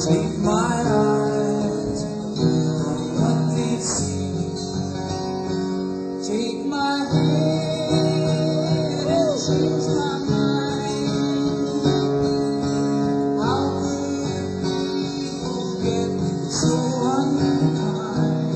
Take my eyes from what they see. Take my head and change my mind. How could people get so unkind?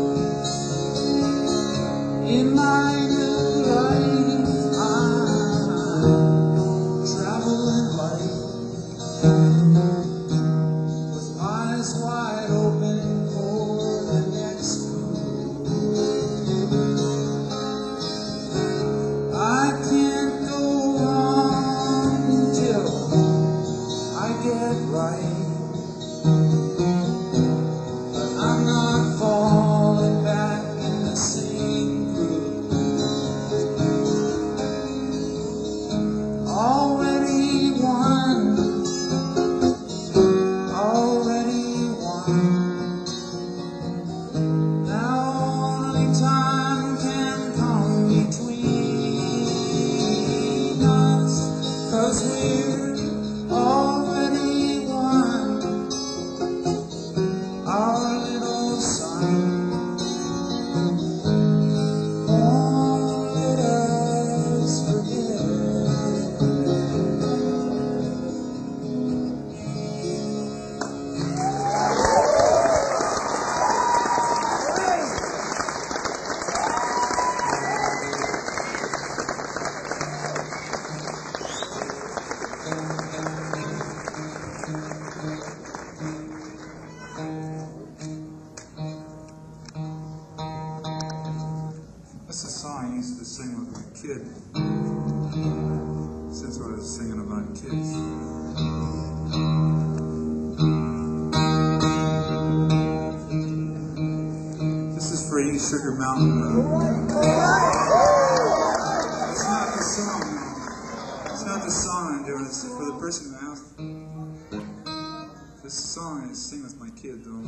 In my new life, song I used to sing with my kid, since I was singing about kids. This is for you, Sugar Mountain. It's not the song. It's not the song I'm doing. It's for the person who asked. This song I sing with my kid, though.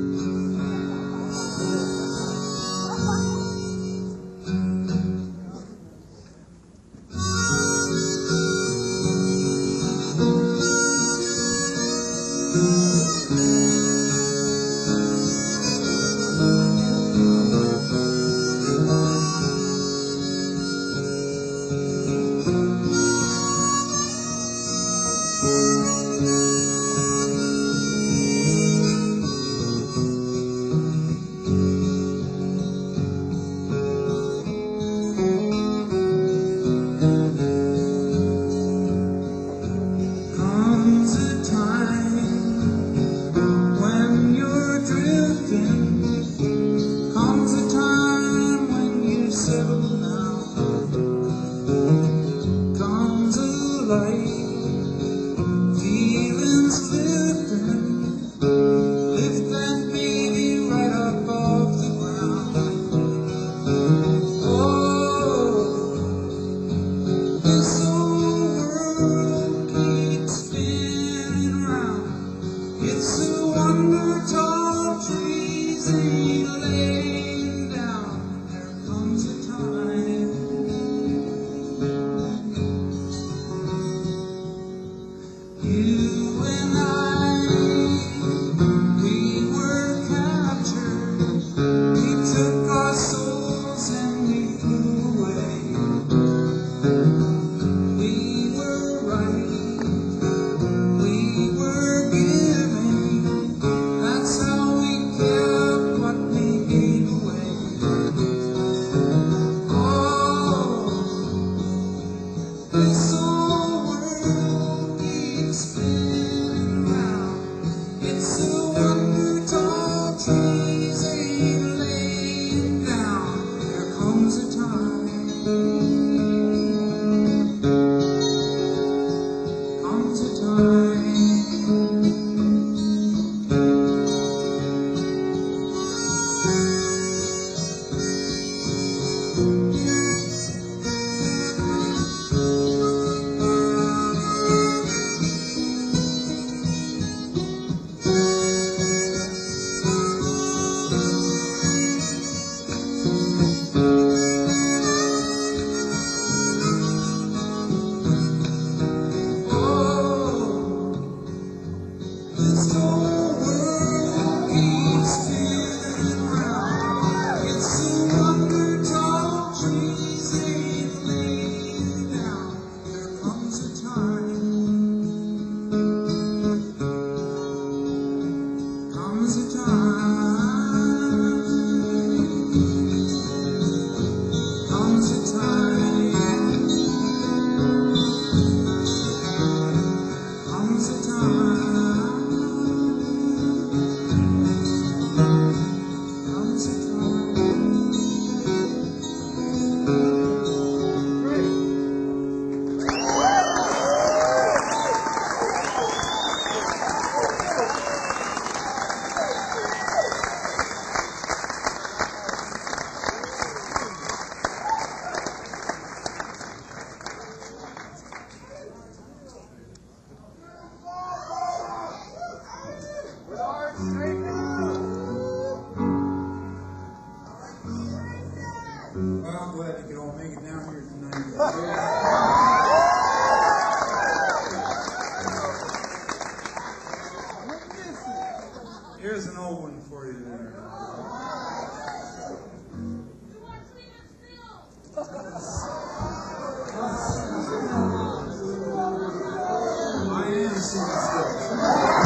Here's an old one for you there. I am singing still.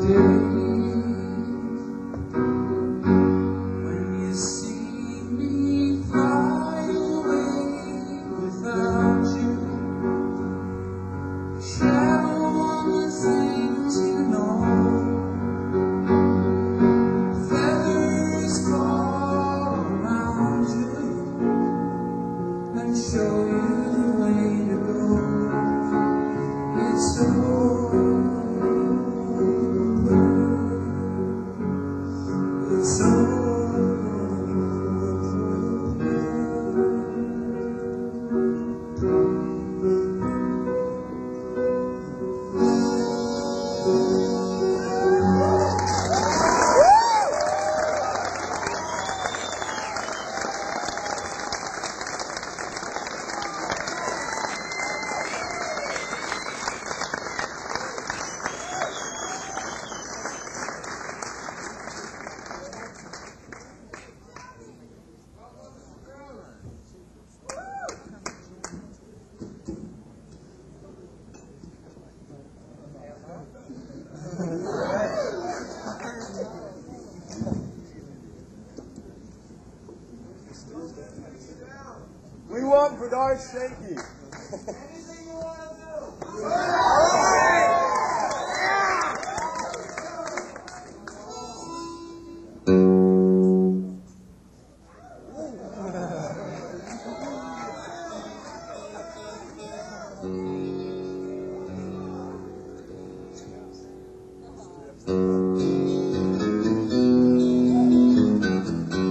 We want Bernard Shaky. Anything you want to do.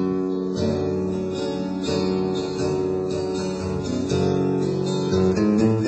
Thank you.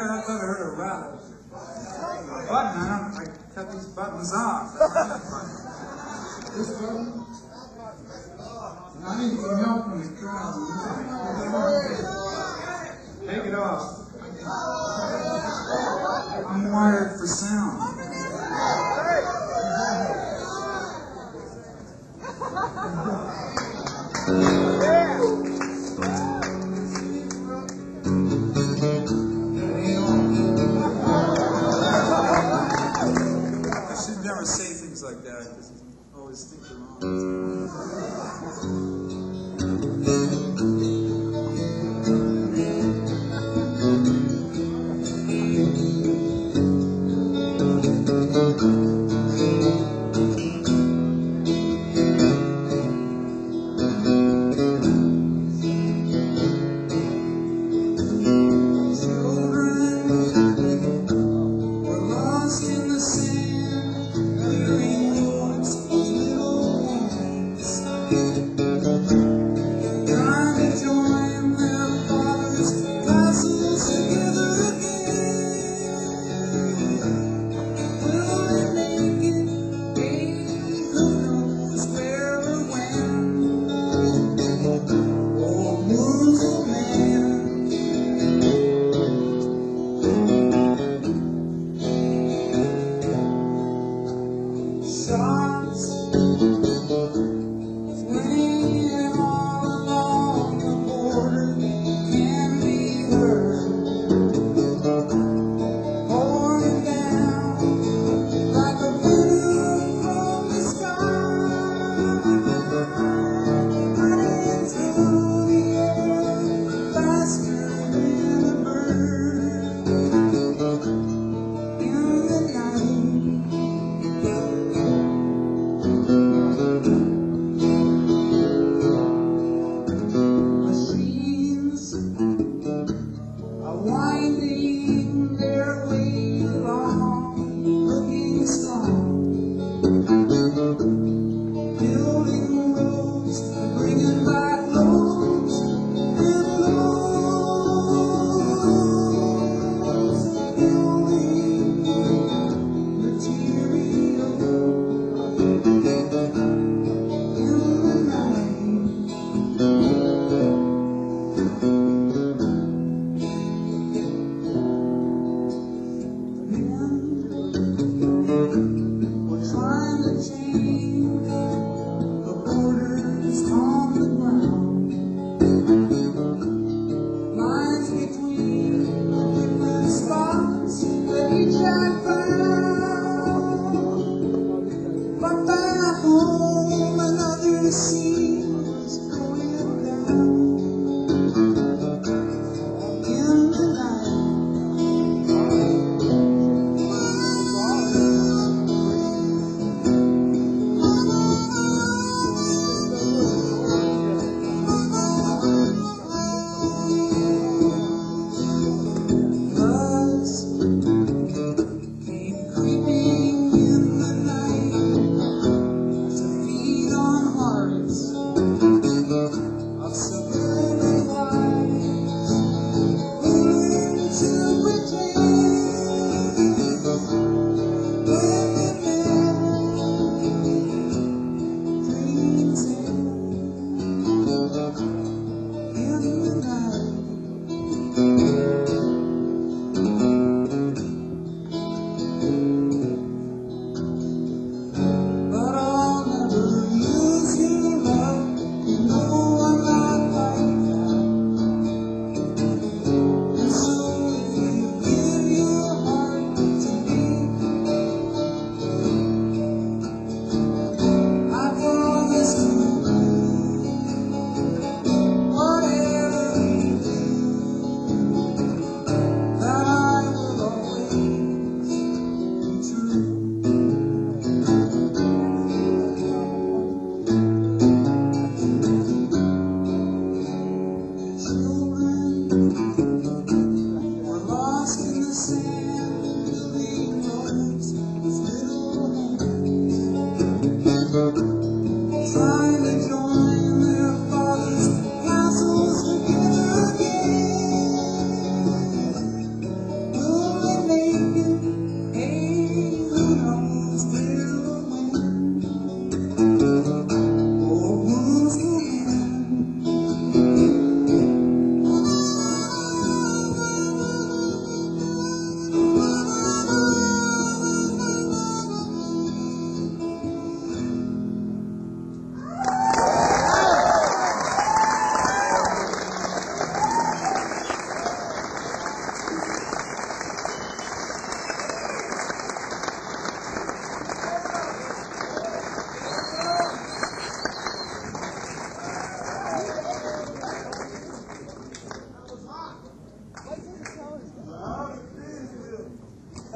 I thought I heard a rattle. Button, I cut these buttons off. This button? I need some help from the crowd. Take it off. I'm wired for sound. I should never say things like that because you always think they're wrong.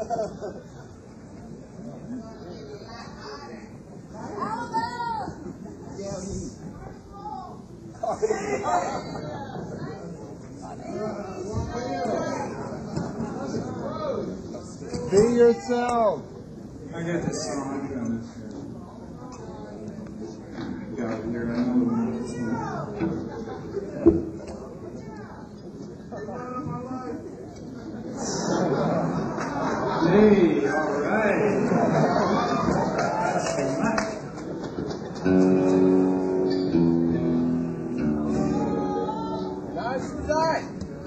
Be yourself. I got this song. I got this here. Got it here. I know this one. Hey, all right. That's nice. Nice tonight.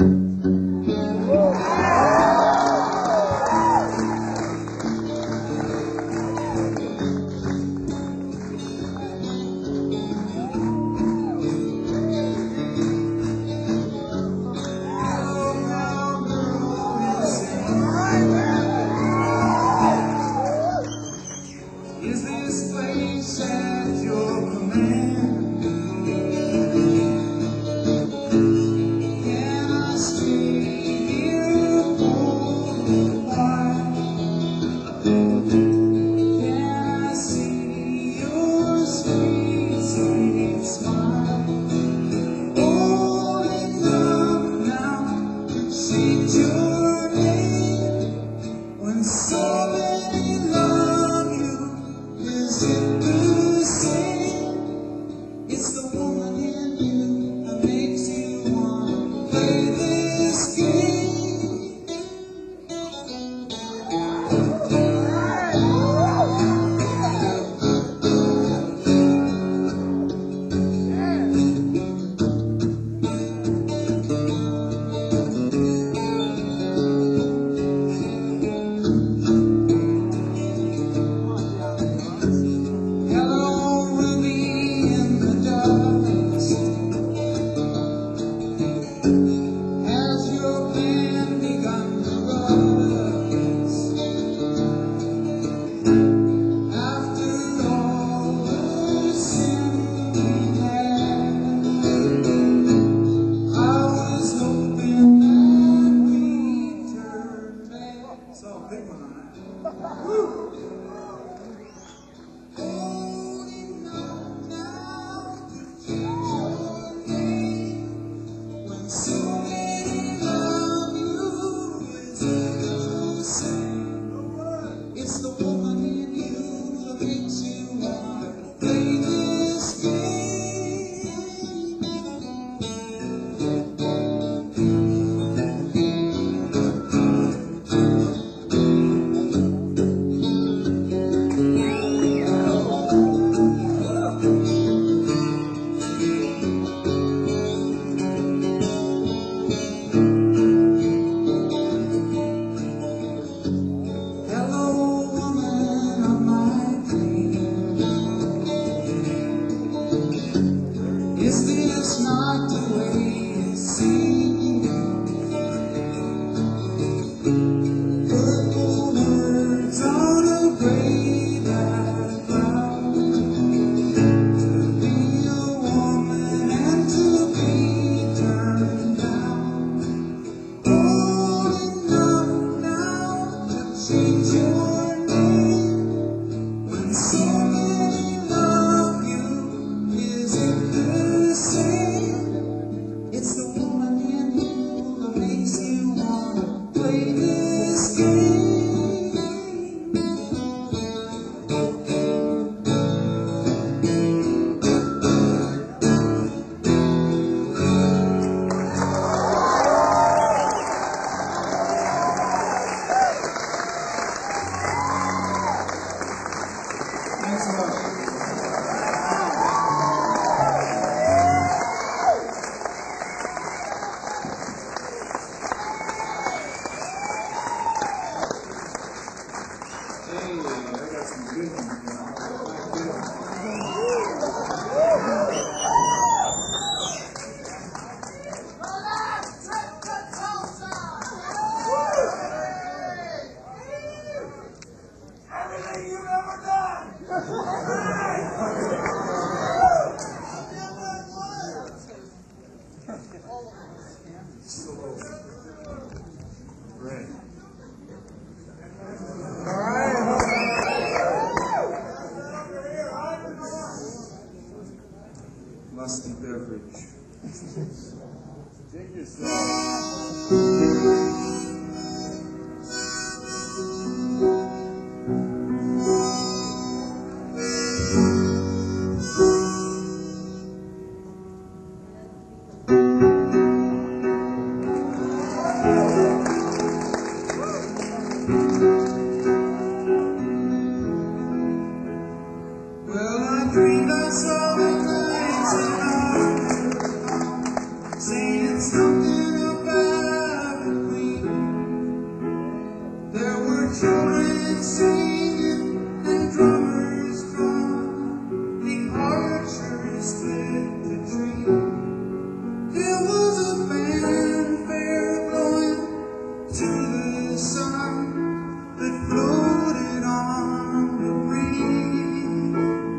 Is this place at your command? Can I stay here for a while? Can I see your sweet, sweet smile? Oh, enough now to shake your name when so many love you. Is it the same? It's the woman in you that makes you want to play this game. Hello, we'll be in the dust. Has your plan begun to rust? After all the sin we had, I was hoping that we'd turn back. It's all a big one on that. Woo! Holding on now to keep your name when so many love you. Is it the same? It's the woman in you that makes you want to play this game. Well, I dreamed I saw the lights and I saying something about the queen. There were children singing and drummers drum. The archers clipped the tree. There was a fanfare blowing to the sun that floated on the breeze.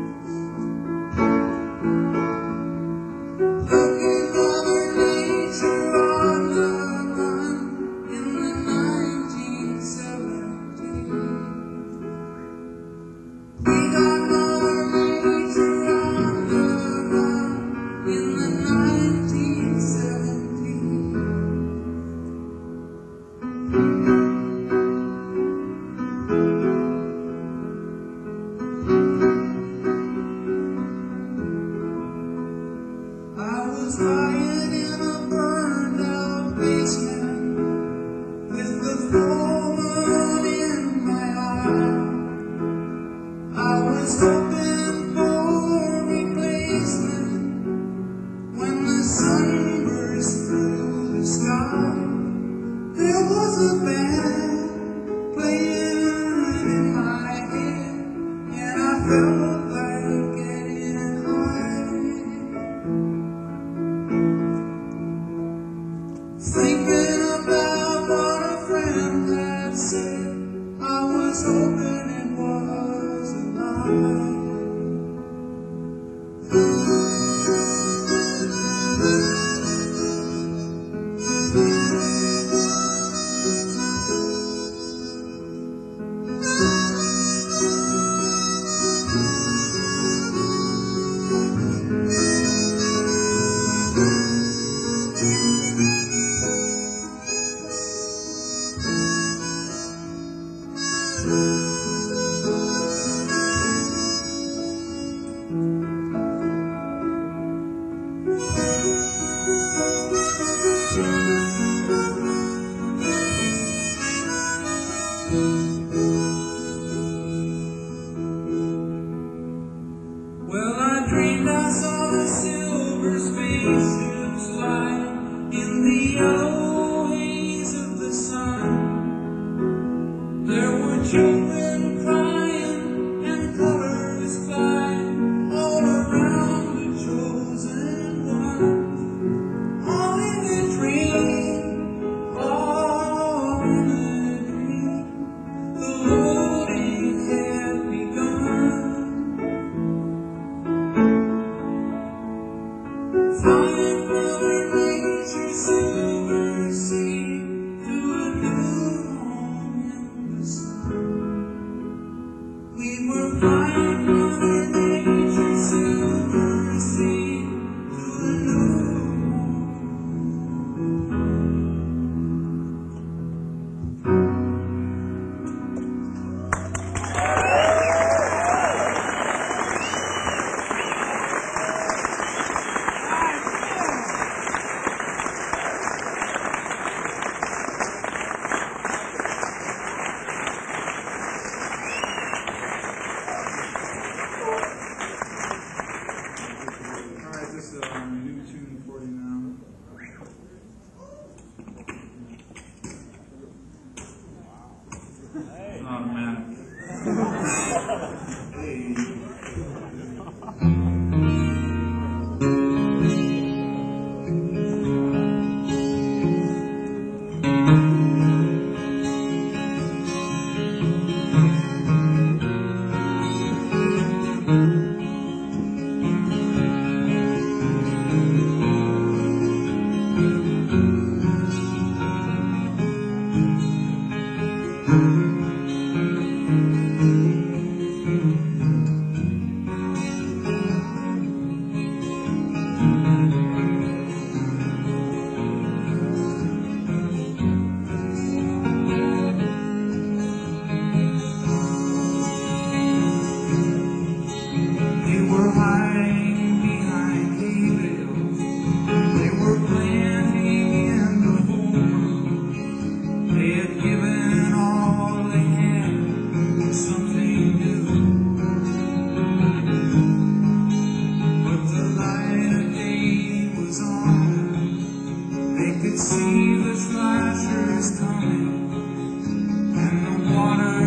Looking Mother Nature on the run in the 1970s. We got Mother Nature on the run in the 1970s. I was lying in a burned out basement with the full moon in my eye. I was hoping for replacement when the sun burst through the sky. There was a band playing in my head, and I felt like getting high. Thinking about what a friend had said, I was hoping it was a lie. Well, I dreamed I saw the silver spaceships fly in the yellow haze of the sun. There were children crying and colors flying all around the chosen one. All in a dream, all in a dream, the loading had begun. Flying Mother Nature's silver sea to a new home in the sun. We were flying Mother Nature's silver sea to a new home. Alright, this is a new tune for you now. Oh man. They had given all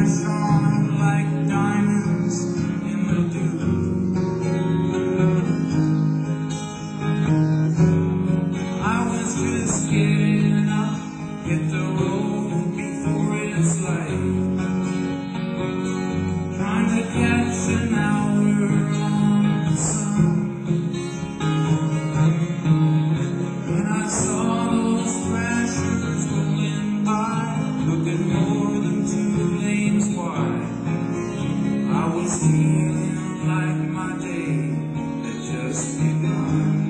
shone like diamonds in the dew. I was just getting up, hit the road before it's light, trying to catch an hour on the sun. When I saw those crashers rolling by, looking more than 2 lanes wide, I was feeling like my day had just begun.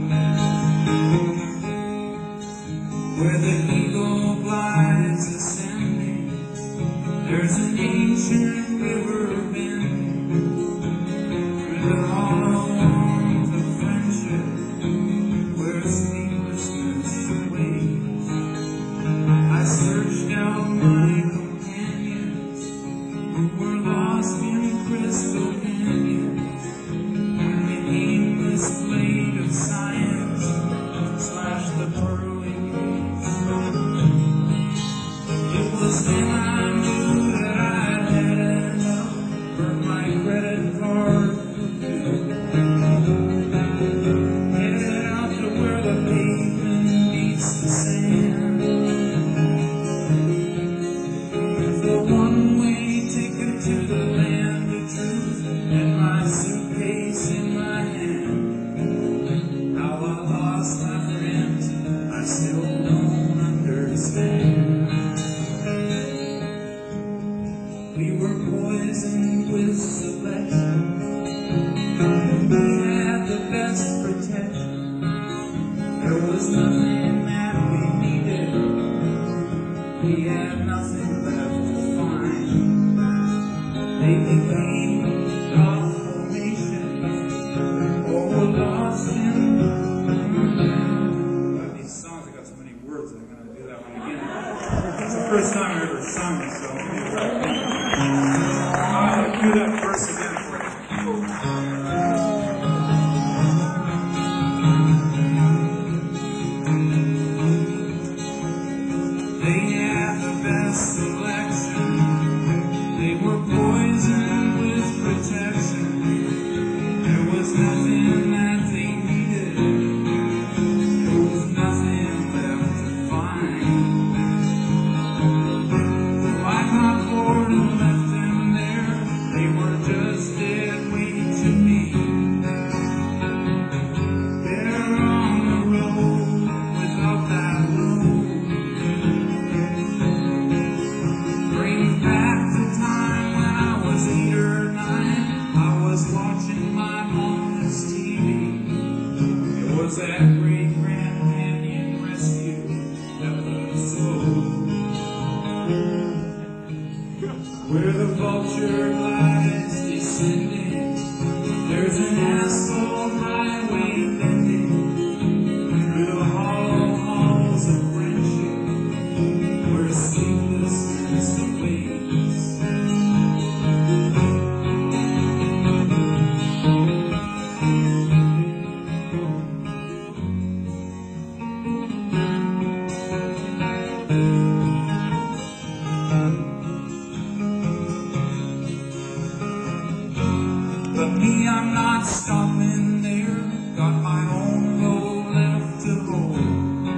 Where the eagle glides ascending, there's an ancient river bend, through the hollows of friendship, where sleeplessness awaits. I searched out my companions, who were lost in crystal canyons, when the aimless blade of science slashed the pearly gates. It was then I knew that I'd had enough, burnt my credit card, headed out to where the pavement meets the sand. The one-way ticket to the land of truth, and my suitcase in my hand. How I lost my friends, I still don't understand. We were poisoned with selection. We had the best protection. There was nothing that we needed. We had nothing left to find. They became God formation, or were lost in. Well, these songs have got so many words that I'm going to do that one again. It's the first time I ever sung it, so I'll do that verse again for you. They had the best selection. They were poisoned with protection. There was nothing that they needed. There was nothing left to find. So I got bored and left them there. They were just dead weight to me. They're on the road without that road. Brings back the time when I was 8 or 9. I was watching my mom's TV. It was that great Grand Canyon rescue episode, where the vulture glides descending. There's an asphalt highway bending through the hollow halls of friendship, where sleeplessness awaits. But me, I'm not stopping there. Got my own road left to hold.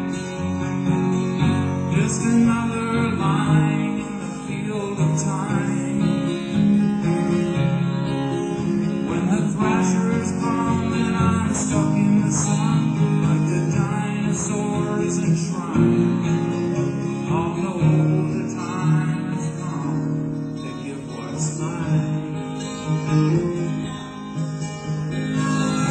Just another line in the field of time. When the thrashers come and I'm stuck in the sun, like the dinosaurs enshrined, I'll know the time has come to give what's mine.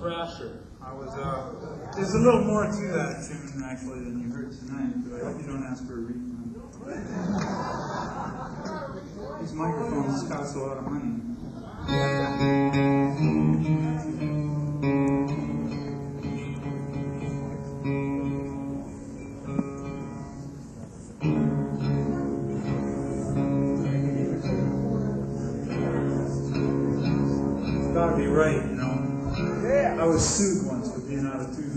Thrasher. There's a little more to that tune actually than you heard tonight, but I hope you don't ask for a refund. These microphones cost a lot of money. It's gotta be right, you know. I was sued once for being out of tune.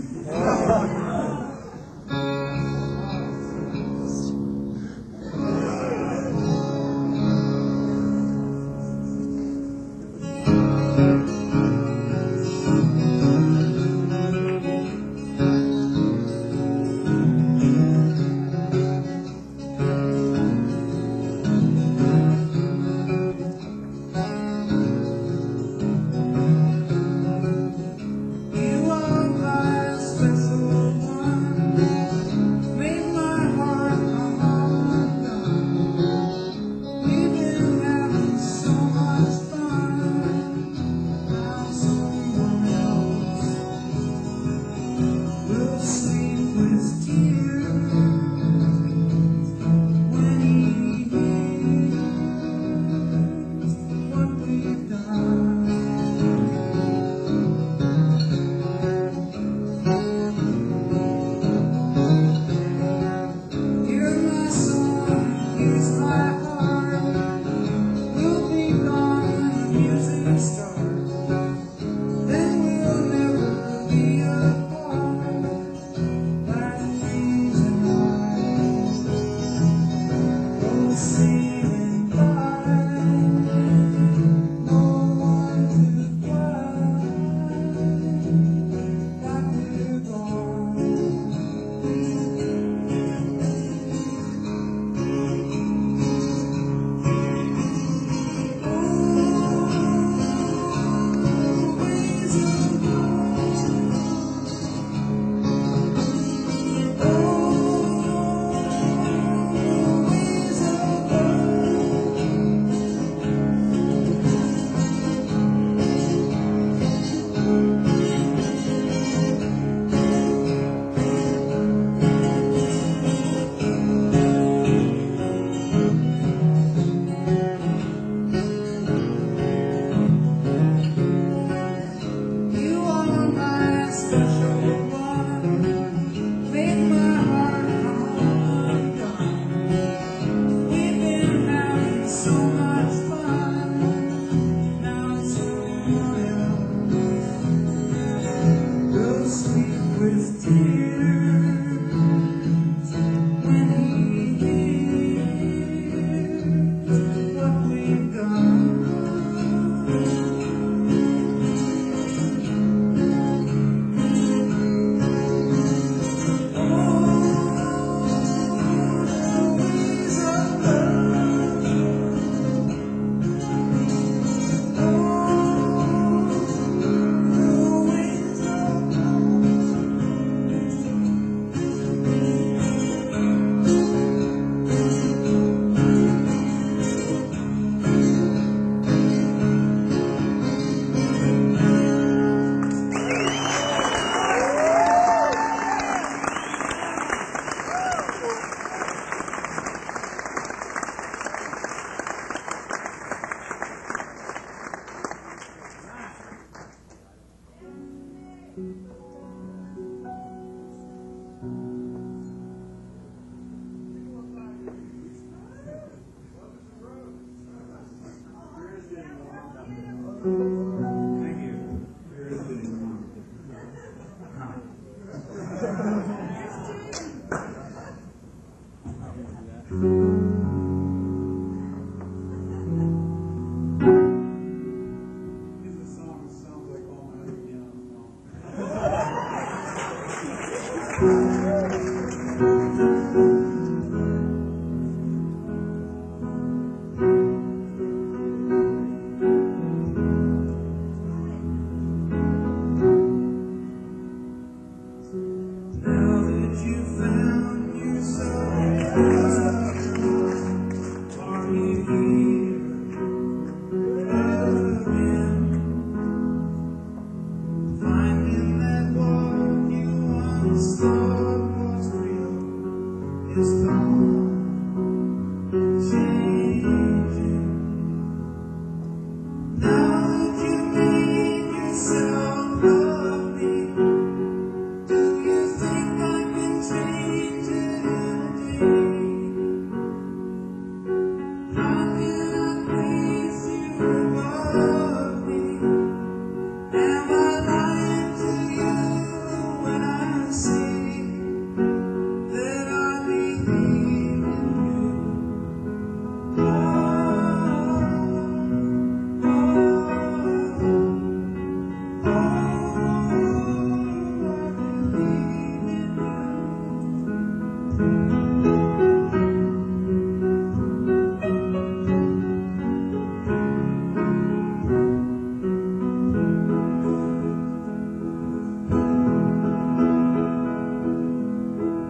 Find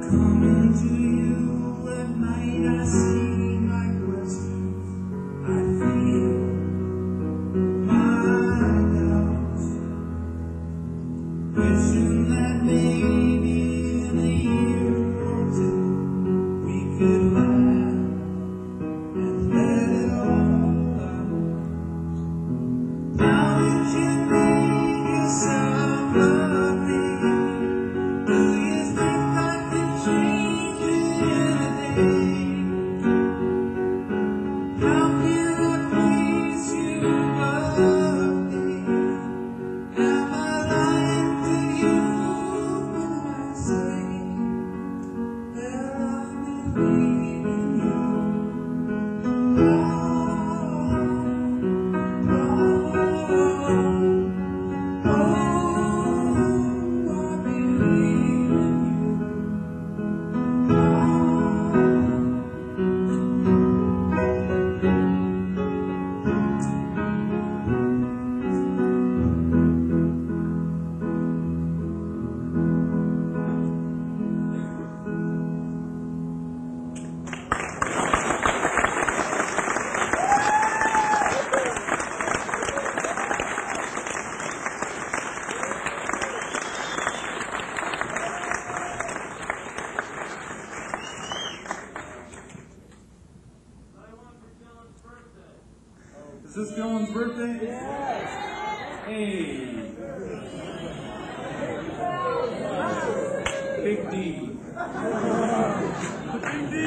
coming to you at night, I see my questions, I feel my doubts, wishing that maybe in a year or two we could laugh and let it all out. Now that you made yourself lovely, do you think I could change it in a day? How can I please you, lovely? Am I lying to you when I say that I'm leaving you? Is this Dylan's birthday? Yes. Hey. Big D. Big D.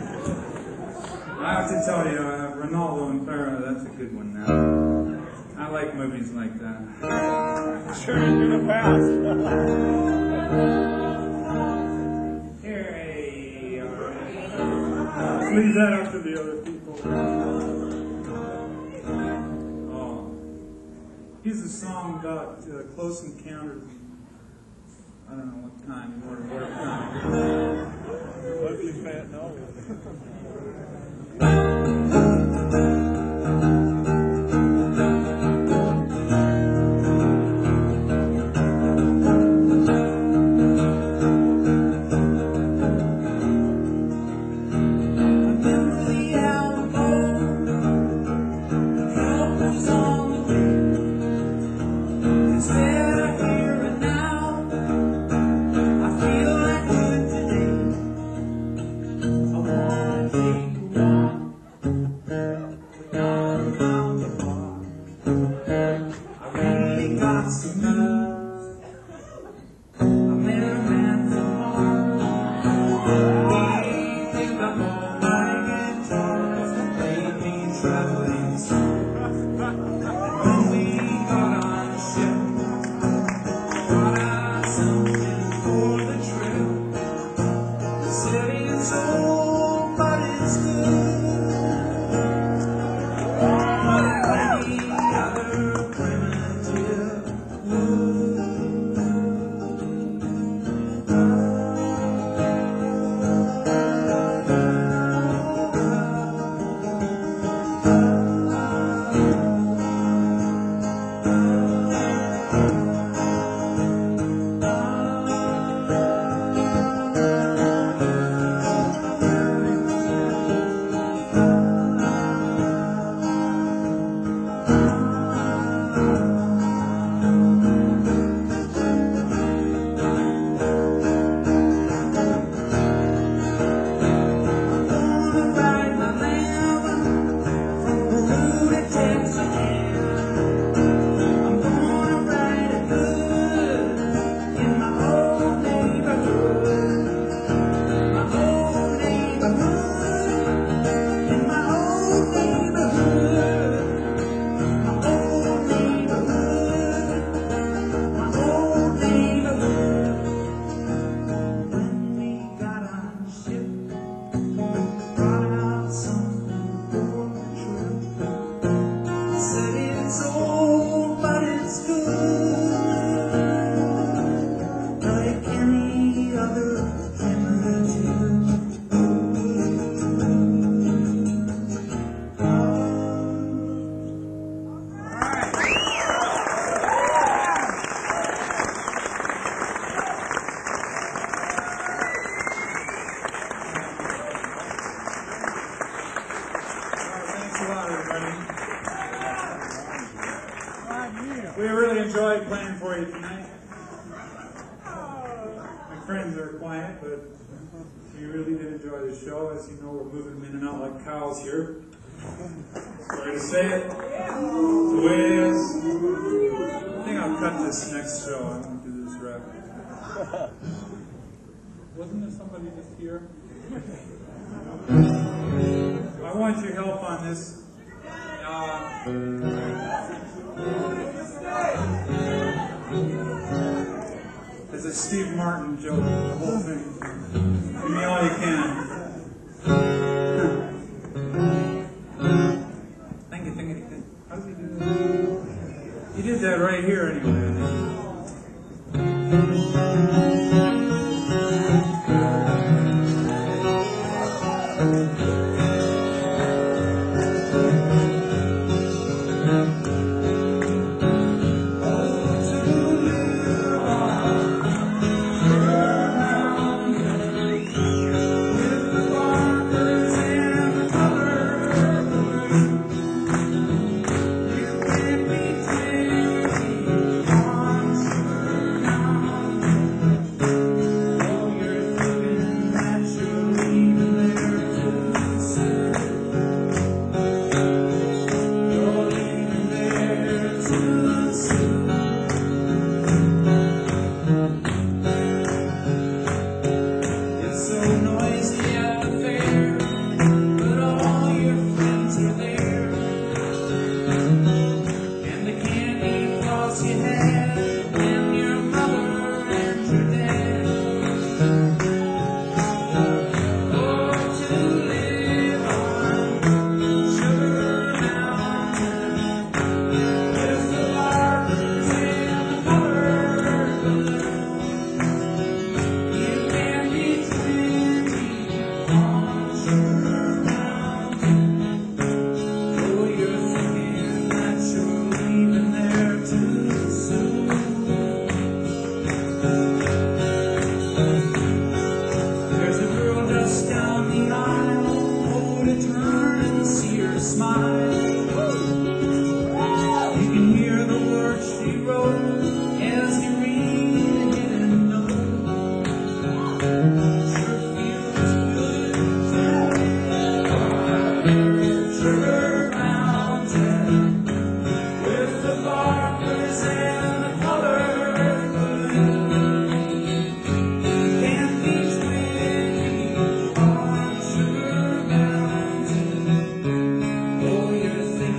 I have to tell you, Ronaldo and Farah, that's a good one now. I like movies like that. Sure, you're the best. Here, hey, all right. Leave that up to the other people. Here's a song about close encounters. I don't know what kind, what kind. Ugly fat nose. enjoyed playing for you tonight. My friends are quiet, but we really did enjoy the show. As you know, we're moving them in and out like cows here. Sorry to say it. The way it is. I think I'll cut this next show. I won't do this rap. Wasn't there somebody just here? I want your help on this. It's a Steve Martin joke, the whole thing. Give me all you can. Thank you. How does he do that? He did that right here anyway, I think. Oh, you're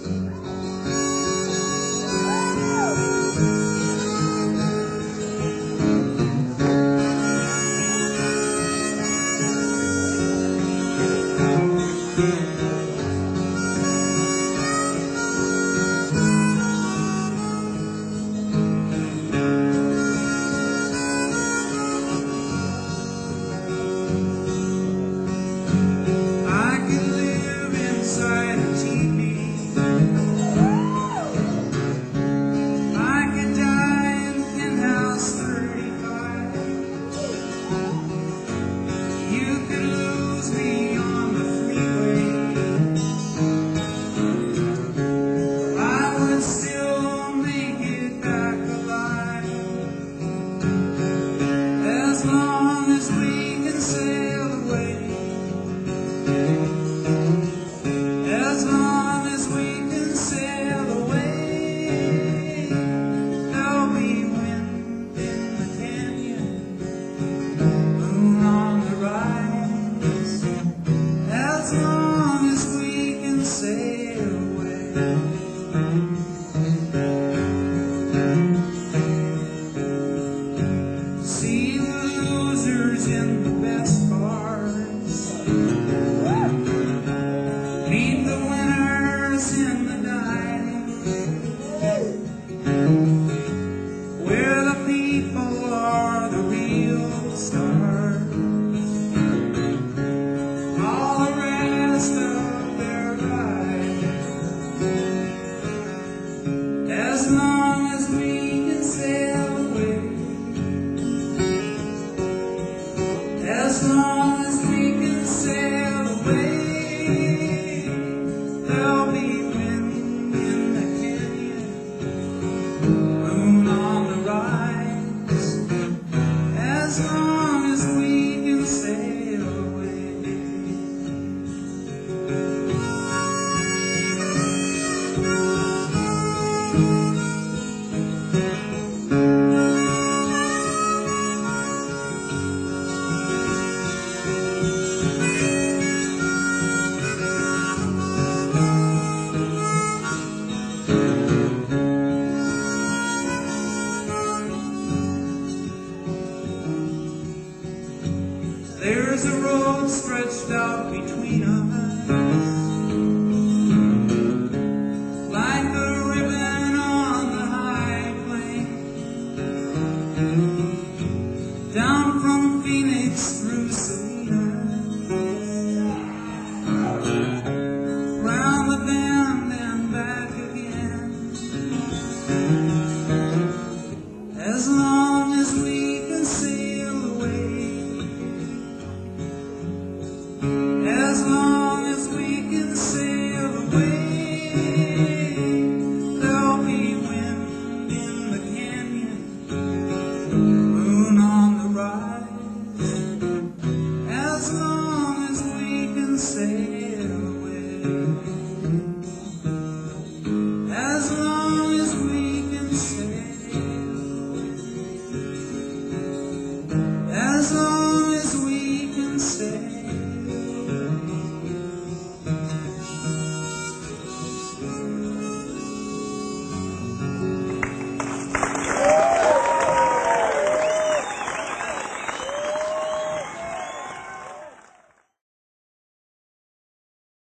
As long as we can sail away.